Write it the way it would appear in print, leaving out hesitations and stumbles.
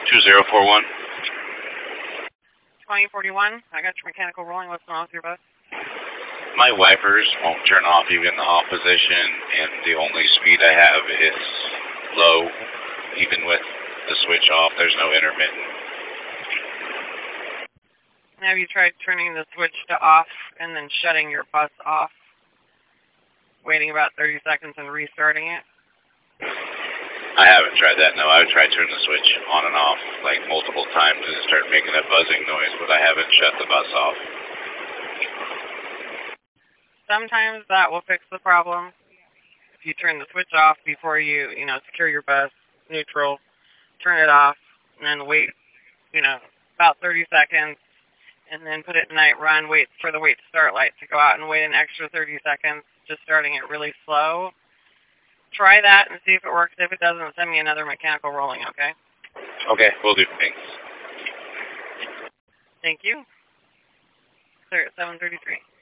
2041. 2041, I got your mechanical rolling. What's going on with your bus? My wipers won't turn off even in the off position, and the only speed I have is low. Even with the switch off, there's no intermittent. Have you tried turning the switch to off and then shutting your bus off, waiting about 30 seconds and restarting it? I haven't tried that, no. I would try turning the switch on and off like multiple times and it started making a buzzing noise, but I haven't shut the bus off. Sometimes that will fix the problem. If you turn the switch off before you secure your bus, neutral, turn it off, and then wait, about 30 seconds, and then put it in night run, wait for the wait to start light to go out and wait an extra 30 seconds, just starting it really slow. Try that and see if it works. If it doesn't, send me another mechanical rolling, okay? Okay, will do. Thanks. Thank you. Clear at 7:33.